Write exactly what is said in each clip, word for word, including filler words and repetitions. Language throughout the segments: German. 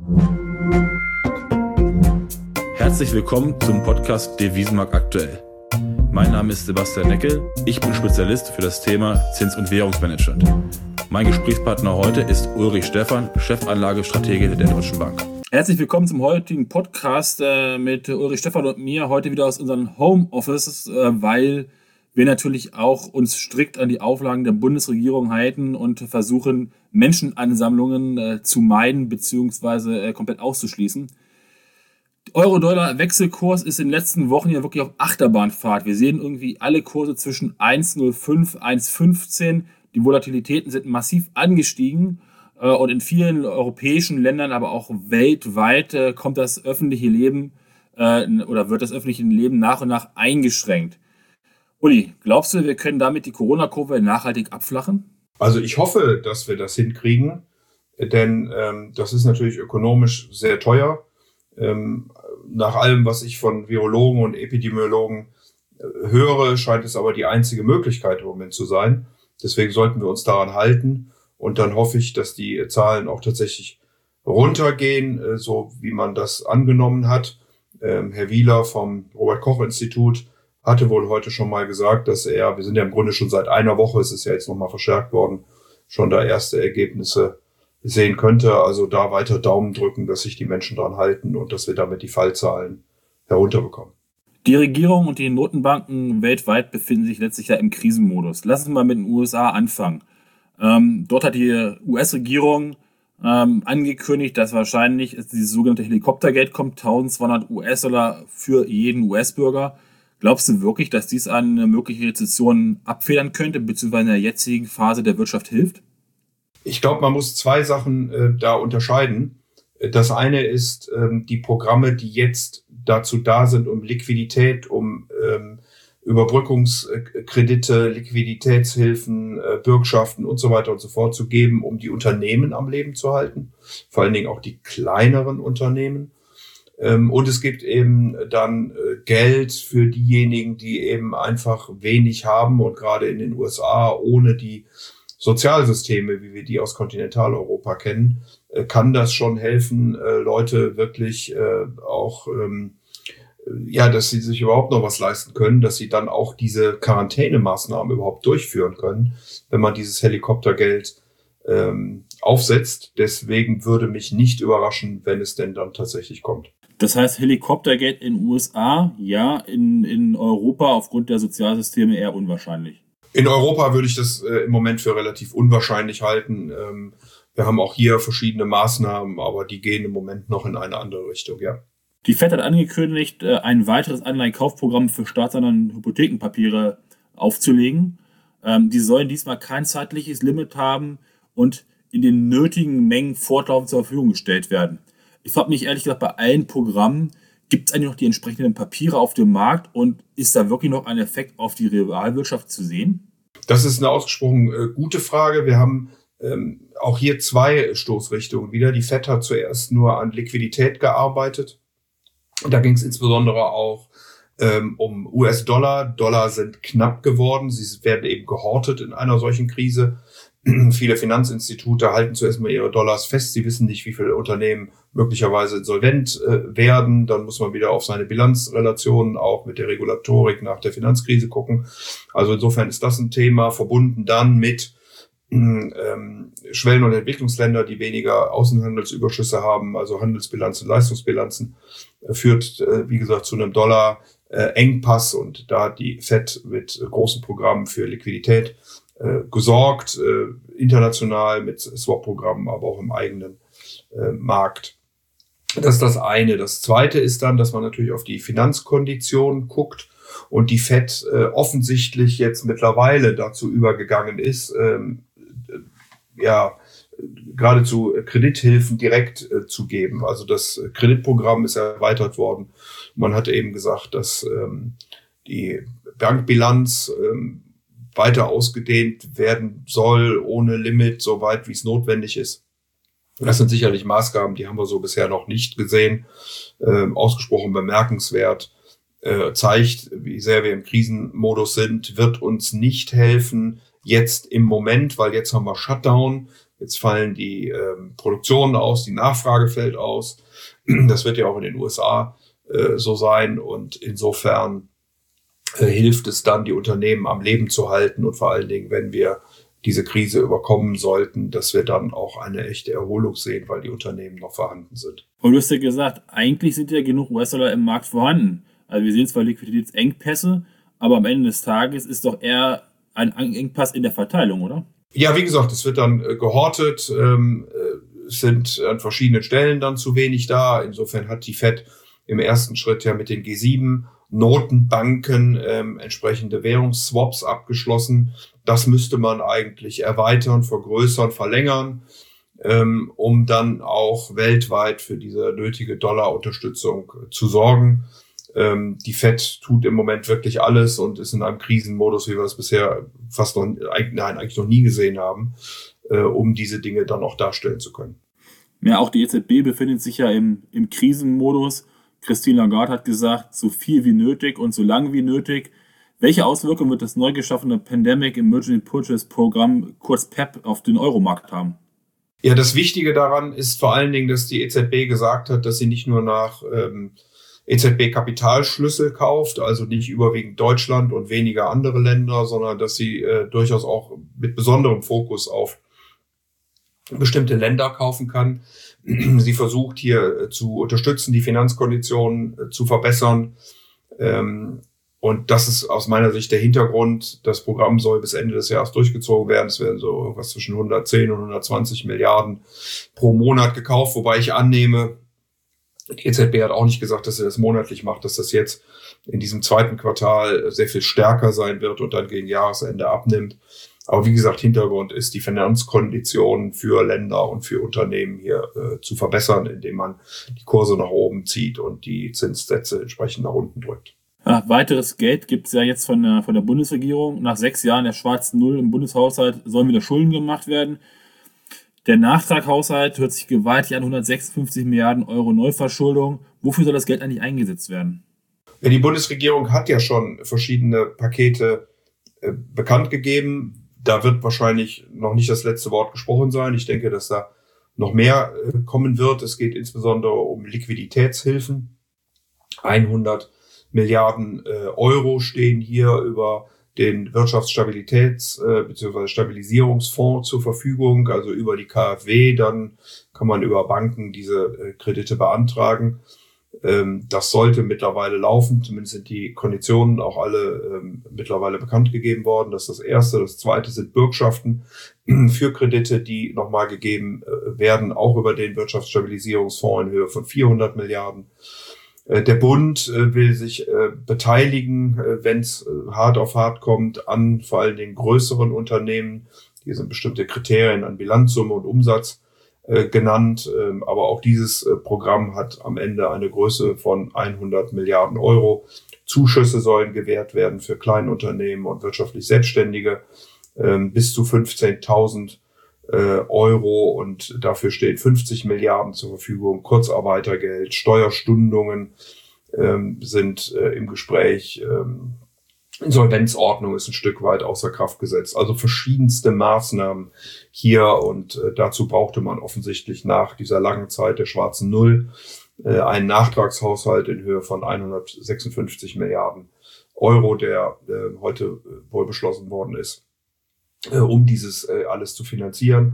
Herzlich willkommen zum Podcast Devisenmarkt aktuell. Mein Name ist Sebastian Neckel, ich bin Spezialist für das Thema Zins- und Währungsmanagement. Mein Gesprächspartner heute ist Ulrich Stephan, Chefanlagestratege der Deutschen Bank. Herzlich willkommen zum heutigen Podcast äh, mit Ulrich Stephan und mir, heute wieder aus unseren Homeoffices, äh, weil wir natürlich auch uns strikt an die Auflagen der Bundesregierung halten und versuchen, Menschenansammlungen äh, zu meiden bzw. Äh, komplett auszuschließen. Euro-Dollar-Wechselkurs ist in den letzten Wochen ja wirklich auf Achterbahnfahrt. Wir sehen irgendwie alle Kurse zwischen eins Komma null fünf, eins Komma fünfzehn. Die Volatilitäten sind massiv angestiegen äh, und in vielen europäischen Ländern, aber auch weltweit äh, kommt das öffentliche Leben äh, oder wird das öffentliche Leben nach und nach eingeschränkt. Uli, glaubst du, wir können damit die Corona-Kurve nachhaltig abflachen? Also ich hoffe, dass wir das hinkriegen, denn ähm, das ist natürlich ökonomisch sehr teuer. Ähm, nach allem, was ich von Virologen und Epidemiologen äh, höre, scheint es aber die einzige Möglichkeit im Moment zu sein. Deswegen sollten wir uns daran halten. Und dann hoffe ich, dass die Zahlen auch tatsächlich runtergehen, äh, so wie man das angenommen hat. Ähm, Herr Wieler vom Robert-Koch-Institut hatte wohl heute schon mal gesagt, dass er, wir sind ja im Grunde schon seit einer Woche, es ist ja jetzt nochmal verstärkt worden, schon da erste Ergebnisse sehen könnte. Also da weiter Daumen drücken, dass sich die Menschen dran halten und dass wir damit die Fallzahlen herunterbekommen. Die Regierung und die Notenbanken weltweit befinden sich letztlich ja im Krisenmodus. Lass uns mal mit den U S A anfangen. Ähm, dort hat die U S-Regierung ähm, angekündigt, dass wahrscheinlich dieses sogenannte Helikoptergeld kommt, eintausendzweihundert US-Dollar für jeden U S-Bürger. Glaubst du wirklich, dass dies eine mögliche Rezession abfedern könnte, beziehungsweise in der jetzigen Phase der Wirtschaft hilft? Ich glaube, man muss zwei Sachen äh, da unterscheiden. Das eine ist ähm, die Programme, die jetzt dazu da sind, um Liquidität, um ähm, Überbrückungskredite, Liquiditätshilfen, äh, Bürgschaften und so weiter und so fort zu geben, um die Unternehmen am Leben zu halten. Vor allen Dingen auch die kleineren Unternehmen. Ähm, und es gibt eben dann äh, Geld für diejenigen, die eben einfach wenig haben und gerade in den U S A ohne die Sozialsysteme, wie wir die aus Kontinentaleuropa kennen, äh, kann das schon helfen, äh, Leute wirklich äh, auch, ähm, ja, dass sie sich überhaupt noch was leisten können, dass sie dann auch diese Quarantänemaßnahmen überhaupt durchführen können, wenn man dieses Helikoptergeld ähm, aufsetzt. Deswegen würde mich nicht überraschen, wenn es denn dann tatsächlich kommt. Das heißt, Helikoptergeld in den U S A, ja, in, in Europa aufgrund der Sozialsysteme eher unwahrscheinlich. In Europa würde ich das äh, im Moment für relativ unwahrscheinlich halten. Ähm, wir haben auch hier verschiedene Maßnahmen, aber die gehen im Moment noch in eine andere Richtung, ja. Die Fed hat angekündigt, äh, ein weiteres Anleihenkaufprogramm für Staatsanleihen und Hypothekenpapiere aufzulegen. Ähm, die sollen diesmal kein zeitliches Limit haben und in den nötigen Mengen fortlaufend zur Verfügung gestellt werden. Ich frage mich ehrlich gesagt, bei allen Programmen, gibt es eigentlich noch die entsprechenden Papiere auf dem Markt und ist da wirklich noch ein Effekt auf die Realwirtschaft zu sehen? Das ist eine ausgesprochen äh, gute Frage. Wir haben ähm, auch hier zwei Stoßrichtungen wieder. Die Fed hat zuerst nur an Liquidität gearbeitet. Da ging es insbesondere auch ähm, um U S-Dollar. Dollar sind knapp geworden. Sie werden eben gehortet in einer solchen Krise. Viele Finanzinstitute halten zuerst mal ihre Dollars fest. Sie wissen nicht, wie viele Unternehmen möglicherweise insolvent äh, werden. Dann muss man wieder auf seine Bilanzrelationen auch mit der Regulatorik nach der Finanzkrise gucken. Also insofern ist das ein Thema, verbunden dann mit ähm, Schwellen- und Entwicklungsländer, die weniger Außenhandelsüberschüsse haben, also Handelsbilanzen, Leistungsbilanzen, äh, führt, äh, wie gesagt, zu einem Dollar-Engpass. Äh, und da hat die Fed mit äh, großen Programmen für Liquidität äh, gesorgt, äh, international mit Swap-Programmen, aber auch im eigenen äh, Markt. Das ist das eine. Das zweite ist dann, dass man natürlich auf die Finanzkonditionen guckt und die Fed äh, offensichtlich jetzt mittlerweile dazu übergegangen ist, ähm, äh, ja, geradezu Kredithilfen direkt äh, zu geben. Also das Kreditprogramm ist erweitert worden. Man hat eben gesagt, dass ähm, die Bankbilanz ähm, weiter ausgedehnt werden soll, ohne Limit, so weit wie es notwendig ist. Das sind sicherlich Maßgaben, die haben wir so bisher noch nicht gesehen. Ähm, ausgesprochen bemerkenswert, äh, zeigt, wie sehr wir im Krisenmodus sind, wird uns nicht helfen jetzt im Moment, weil jetzt haben wir Shutdown. Jetzt fallen die ähm, Produktionen aus, die Nachfrage fällt aus. Das wird ja auch in den U S A äh, so sein. Und insofern äh, hilft es dann, die Unternehmen am Leben zu halten. Und vor allen Dingen, wenn wir diese Krise überkommen sollten, dass wir dann auch eine echte Erholung sehen, weil die Unternehmen noch vorhanden sind. Und du hast ja gesagt, eigentlich sind ja genug U S-Dollar im Markt vorhanden. Also wir sehen zwar Liquiditätsengpässe, aber am Ende des Tages ist doch eher ein Engpass in der Verteilung, oder? Ja, wie gesagt, es wird dann äh, gehortet, ähm, äh, es sind an verschiedenen Stellen dann zu wenig da. Insofern hat die Fed im ersten Schritt ja mit den G sieben Notenbanken ähm, entsprechende Währungsswaps abgeschlossen. Das müsste man eigentlich erweitern, vergrößern, verlängern, ähm, um dann auch weltweit für diese nötige Dollarunterstützung äh, zu sorgen. Ähm, die Fed tut im Moment wirklich alles und ist in einem Krisenmodus, wie wir das bisher fast noch, nein, eigentlich noch nie gesehen haben, äh, um diese Dinge dann auch darstellen zu können. Ja, auch die E Z B befindet sich ja im, im Krisenmodus. Christine Lagarde hat gesagt, so viel wie nötig und so lang wie nötig. Welche Auswirkungen wird das neu geschaffene Pandemic Emergency Purchase Programm, kurz P E P, auf den Euromarkt haben? Ja, das Wichtige daran ist vor allen Dingen, dass die E Z B gesagt hat, dass sie nicht nur nach ähm, E Z B-Kapitalschlüssel kauft, also nicht überwiegend Deutschland und weniger andere Länder, sondern dass sie äh, durchaus auch mit besonderem Fokus auf bestimmte Länder kaufen kann. Sie versucht hier äh, zu unterstützen, die Finanzkonditionen äh, zu verbessern. Ähm, und das ist aus meiner Sicht der Hintergrund. Das Programm soll bis Ende des Jahres durchgezogen werden. Es werden so irgendwas zwischen hundertzehn und hundertzwanzig Milliarden pro Monat gekauft, wobei ich annehme, die E Z B hat auch nicht gesagt, dass sie das monatlich macht, dass das jetzt in diesem zweiten Quartal sehr viel stärker sein wird und dann gegen Jahresende abnimmt. Aber wie gesagt, Hintergrund ist, die Finanzkonditionen für Länder und für Unternehmen hier äh, zu verbessern, indem man die Kurse nach oben zieht und die Zinssätze entsprechend nach unten drückt. Ja, weiteres Geld gibt es ja jetzt von der, von der Bundesregierung. Nach sechs Jahren der schwarzen Null im Bundeshaushalt sollen wieder Schulden gemacht werden. Der Nachtraghaushalt hört sich gewaltig an, hundertsechsundfünfzig Milliarden Euro Neuverschuldung. Wofür soll das Geld eigentlich eingesetzt werden? Ja, die Bundesregierung hat ja schon verschiedene Pakete äh, bekannt gegeben. Da wird wahrscheinlich noch nicht das letzte Wort gesprochen sein. Ich denke, dass da noch mehr äh, kommen wird. Es geht insbesondere um Liquiditätshilfen. hundert Milliarden äh, Euro stehen hier über den Wirtschaftsstabilitäts- äh, bzw. Stabilisierungsfonds zur Verfügung, also über die KfW. Dann kann man über Banken diese äh, Kredite beantragen. Ähm, das sollte mittlerweile laufen. Zumindest sind die Konditionen auch alle ähm, mittlerweile bekannt gegeben worden. Das ist das Erste. Das Zweite sind Bürgschaften für Kredite, die nochmal gegeben äh, werden, auch über den Wirtschaftsstabilisierungsfonds in Höhe von vierhundert Milliarden. Der Bund will sich beteiligen, wenn es hart auf hart kommt, an vor allen Dingen größeren Unternehmen. Hier sind bestimmte Kriterien an Bilanzsumme und Umsatz genannt. Aber auch dieses Programm hat am Ende eine Größe von hundert Milliarden Euro. Zuschüsse sollen gewährt werden für Kleinunternehmen und wirtschaftlich Selbstständige bis zu fünfzehntausend Euro, und dafür stehen fünfzig Milliarden zur Verfügung. Kurzarbeitergeld, Steuerstundungen ähm, sind äh, im Gespräch. Ähm, Insolvenzordnung ist ein Stück weit außer Kraft gesetzt. Also verschiedenste Maßnahmen hier, und äh, dazu brauchte man offensichtlich nach dieser langen Zeit der schwarzen Null äh, einen Nachtragshaushalt in Höhe von hundertsechsundfünfzig Milliarden Euro, der äh, heute äh, wohl beschlossen worden ist, um dieses äh, alles zu finanzieren.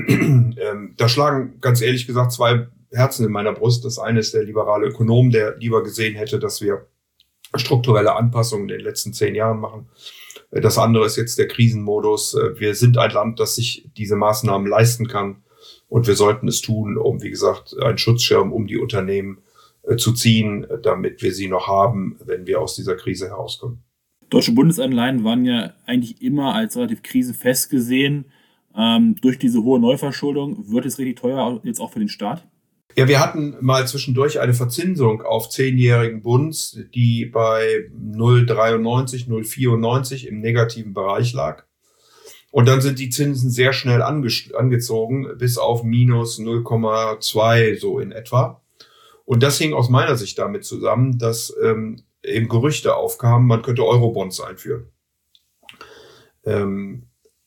ähm, da schlagen ganz ehrlich gesagt zwei Herzen in meiner Brust. Das eine ist der liberale Ökonom, der lieber gesehen hätte, dass wir strukturelle Anpassungen in den letzten zehn Jahren machen. Äh, das andere ist jetzt der Krisenmodus. Äh, wir sind ein Land, das sich diese Maßnahmen leisten kann, und wir sollten es tun, um, wie gesagt, einen Schutzschirm um die Unternehmen äh, zu ziehen, äh, damit wir sie noch haben, wenn wir aus dieser Krise herauskommen. Deutsche Bundesanleihen waren ja eigentlich immer als relativ krisenfest gesehen. Ähm, durch diese hohe Neuverschuldung wird es richtig teuer, jetzt auch für den Staat? Ja, wir hatten mal zwischendurch eine Verzinsung auf zehnjährigen Bunds, die bei null Komma dreiundneunzig, null Komma vierundneunzig im negativen Bereich lag. Und dann sind die Zinsen sehr schnell ange- angezogen, bis auf minus null Komma zwei so in etwa. Und das hing aus meiner Sicht damit zusammen, dass ähm, eben Gerüchte aufkamen, man könnte Eurobonds einführen. Ähm,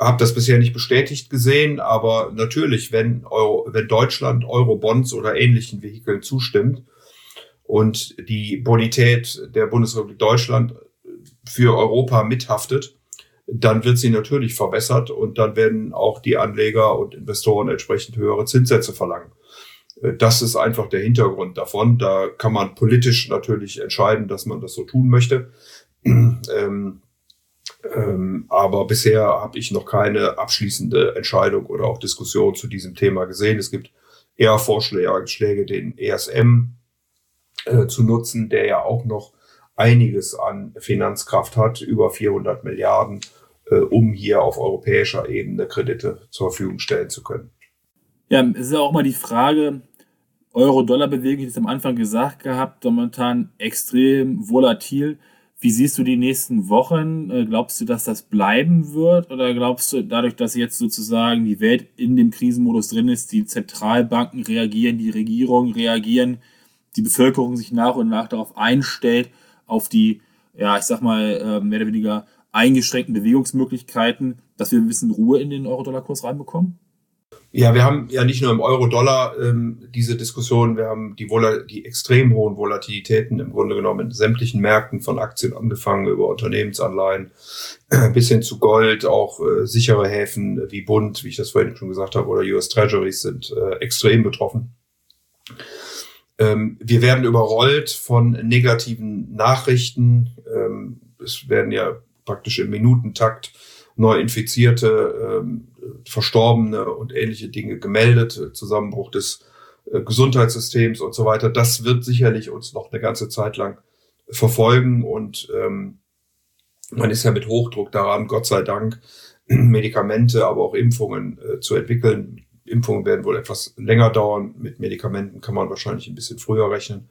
habe das bisher nicht bestätigt gesehen, aber natürlich, wenn Euro, wenn Deutschland Eurobonds oder ähnlichen Vehikeln zustimmt und die Bonität der Bundesrepublik Deutschland für Europa mithaftet, dann wird sie natürlich verbessert und dann werden auch die Anleger und Investoren entsprechend höhere Zinssätze verlangen. Das ist einfach der Hintergrund davon. Da kann man politisch natürlich entscheiden, dass man das so tun möchte. ähm, ähm, aber bisher habe ich noch keine abschließende Entscheidung oder auch Diskussion zu diesem Thema gesehen. Es gibt eher Vorschläge, den E S M äh, zu nutzen, der ja auch noch einiges an Finanzkraft hat, über vierhundert Milliarden, äh, um hier auf europäischer Ebene Kredite zur Verfügung stellen zu können. Ja, es ist ja auch mal die Frage, Euro-Dollar-Bewegung, ich habe am Anfang gesagt gehabt, momentan extrem volatil. Wie siehst du die nächsten Wochen? Glaubst du, dass das bleiben wird? Oder glaubst du, dadurch, dass jetzt sozusagen die Welt in dem Krisenmodus drin ist, die Zentralbanken reagieren, die Regierungen reagieren, die Bevölkerung sich nach und nach darauf einstellt, auf die, ja, ich sag mal, mehr oder weniger eingeschränkten Bewegungsmöglichkeiten, dass wir ein bisschen Ruhe in den Euro-Dollar-Kurs reinbekommen? Ja, wir haben ja nicht nur im Euro-Dollar ähm, diese Diskussion, wir haben die, Vol- die extrem hohen Volatilitäten im Grunde genommen in sämtlichen Märkten, von Aktien angefangen über Unternehmensanleihen äh, bis hin zu Gold, auch äh, sichere Häfen wie Bund, wie ich das vorhin schon gesagt habe, oder U S Treasuries sind äh, extrem betroffen. Ähm, wir werden überrollt von negativen Nachrichten. Ähm, es werden ja praktisch im Minutentakt Neuinfizierte, ähm, Verstorbene und ähnliche Dinge gemeldet, Zusammenbruch des äh, Gesundheitssystems und so weiter. Das wird sicherlich uns noch eine ganze Zeit lang verfolgen und ähm, man ist ja mit Hochdruck daran, Gott sei Dank, Medikamente, aber auch Impfungen äh, zu entwickeln. Impfungen werden wohl etwas länger dauern. Mit Medikamenten kann man wahrscheinlich ein bisschen früher rechnen.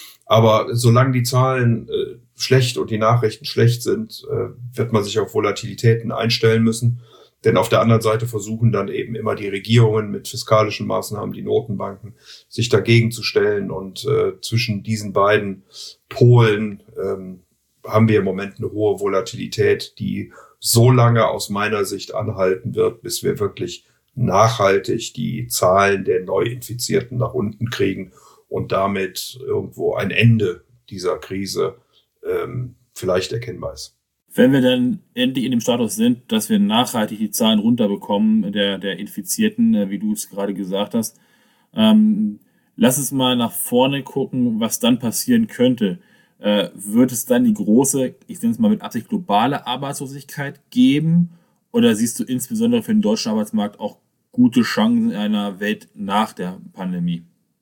Aber solange die Zahlen äh, schlecht und die Nachrichten schlecht sind, äh, wird man sich auf Volatilitäten einstellen müssen. Denn auf der anderen Seite versuchen dann eben immer die Regierungen mit fiskalischen Maßnahmen, die Notenbanken, sich dagegen zu stellen. Und äh, zwischen diesen beiden Polen ähm, haben wir im Moment eine hohe Volatilität, die so lange aus meiner Sicht anhalten wird, bis wir wirklich nachhaltig die Zahlen der Neuinfizierten nach unten kriegen und damit irgendwo ein Ende dieser Krise ähm, vielleicht erkennbar ist. Wenn wir dann endlich in dem Status sind, dass wir nachhaltig die Zahlen runterbekommen der, der Infizierten, wie du es gerade gesagt hast, ähm, lass uns mal nach vorne gucken, was dann passieren könnte. Äh, wird es dann die große, ich nenne es mal mit Absicht, globale Arbeitslosigkeit geben? Oder siehst du insbesondere für den deutschen Arbeitsmarkt auch gute Chancen in einer Welt nach der Pandemie?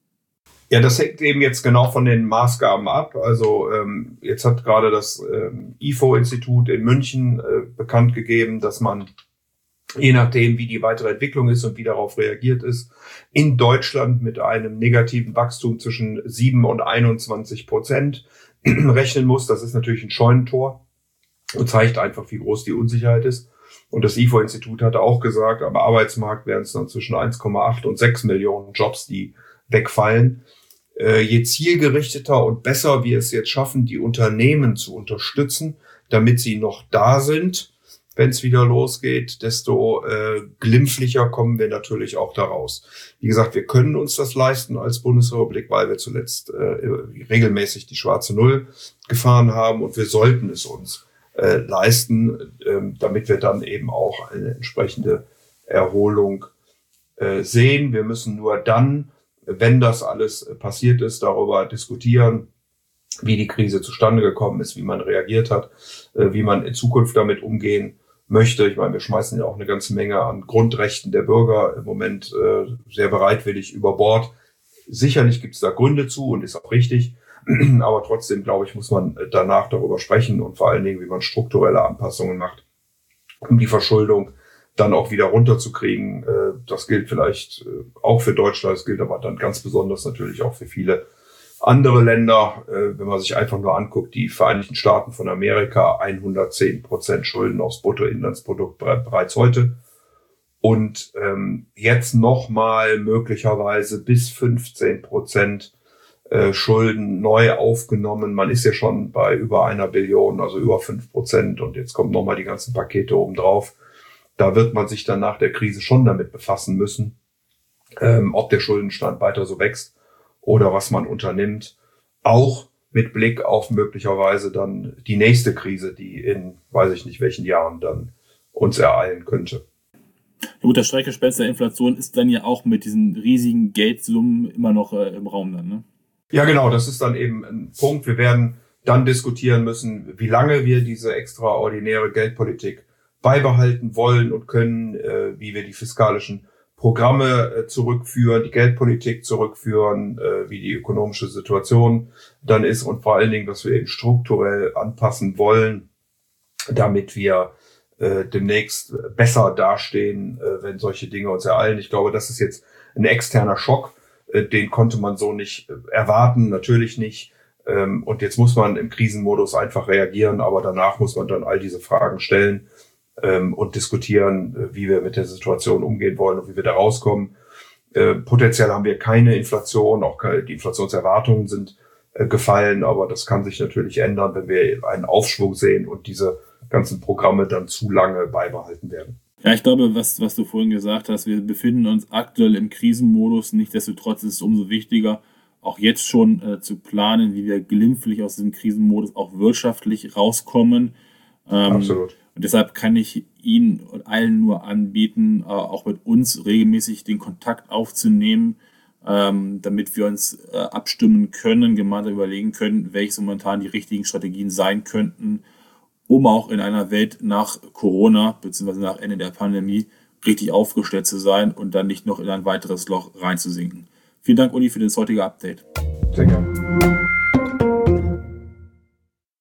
Ja, das hängt eben jetzt genau von den Maßgaben ab. Also ähm, jetzt hat gerade das ähm, I F O-Institut in München äh, bekannt gegeben, dass man, je nachdem wie die weitere Entwicklung ist und wie darauf reagiert ist, in Deutschland mit einem negativen Wachstum zwischen sieben und einundzwanzig Prozent rechnen muss. Das ist natürlich ein Scheunentor und zeigt einfach, wie groß die Unsicherheit ist. Und das I F O-Institut hatte auch gesagt, am Arbeitsmarkt wären es dann zwischen eins Komma acht und sechs Millionen Jobs, die wegfallen. Äh, je zielgerichteter und besser wir es jetzt schaffen, die Unternehmen zu unterstützen, damit sie noch da sind, wenn es wieder losgeht, desto äh, glimpflicher kommen wir natürlich auch da raus. Wie gesagt, wir können uns das leisten als Bundesrepublik, weil wir zuletzt äh, regelmäßig die schwarze Null gefahren haben und wir sollten es uns äh, leisten, äh, damit wir dann eben auch eine entsprechende Erholung äh, sehen. Wir müssen nur dann, wenn das alles passiert ist, darüber diskutieren, wie die Krise zustande gekommen ist, wie man reagiert hat, wie man in Zukunft damit umgehen möchte. Ich meine, wir schmeißen ja auch eine ganze Menge an Grundrechten der Bürger im Moment sehr bereitwillig über Bord. Sicherlich gibt es da Gründe zu und ist auch richtig, aber trotzdem, glaube ich, muss man danach darüber sprechen und vor allen Dingen, wie man strukturelle Anpassungen macht, um die Verschuldung dann auch wieder runterzukriegen. Das gilt vielleicht auch für Deutschland, das gilt aber dann ganz besonders natürlich auch für viele andere Länder. Wenn man sich einfach nur anguckt, die Vereinigten Staaten von Amerika, hundertzehn Prozent Schulden aufs Bruttoinlandsprodukt bereits heute. Und jetzt nochmal möglicherweise bis fünfzehn Prozent Schulden neu aufgenommen. Man ist ja schon bei über einer Billion, also über fünf Prozent. Und jetzt kommen nochmal die ganzen Pakete oben drauf. da wird man sich dann nach der Krise schon damit befassen müssen, ähm, ob der Schuldenstand weiter so wächst oder was man unternimmt. Auch mit Blick auf möglicherweise dann die nächste Krise, die in, weiß ich nicht welchen Jahren dann uns ereilen könnte. Ja gut, das Schreckgespenst der Inflation ist dann ja auch mit diesen riesigen Geldsummen immer noch äh, im Raum dann, ne? Ja, genau, das ist dann eben ein Punkt. Wir werden dann diskutieren müssen, wie lange wir diese extraordinäre Geldpolitik beibehalten wollen und können, äh, wie wir die fiskalischen Programme äh, zurückführen, die Geldpolitik zurückführen, äh, wie die ökonomische Situation dann ist und vor allen Dingen, dass wir eben strukturell anpassen wollen, damit wir äh, demnächst besser dastehen, äh, wenn solche Dinge uns ereilen. Ich glaube, das ist jetzt ein externer Schock, äh, den konnte man so nicht äh, erwarten, natürlich nicht. Ähm, und jetzt muss man im Krisenmodus einfach reagieren, aber danach muss man dann all diese Fragen stellen ähm, und diskutieren, äh, wie wir mit der Situation umgehen wollen und wie wir da rauskommen. Äh, potenziell haben wir keine Inflation, auch keine, die Inflationserwartungen sind äh, gefallen, aber das kann sich natürlich ändern, wenn wir einen Aufschwung sehen und diese ganzen Programme dann zu lange beibehalten werden. Ja, ich glaube, was, was du vorhin gesagt hast, wir befinden uns aktuell im Krisenmodus. Nichtsdestotrotz ist es umso wichtiger, auch jetzt schon äh, zu planen, wie wir glimpflich aus diesem Krisenmodus auch wirtschaftlich rauskommen. Ähm, Absolut. Und deshalb kann ich Ihnen und allen nur anbieten, äh, auch mit uns regelmäßig den Kontakt aufzunehmen, ähm, damit wir uns äh, abstimmen können, gemeinsam überlegen können, welche momentan die richtigen Strategien sein könnten, um auch in einer Welt nach Corona bzw. nach Ende der Pandemie richtig aufgestellt zu sein und dann nicht noch in ein weiteres Loch reinzusinken. Vielen Dank, Uli, für das heutige Update. Sehr gerne.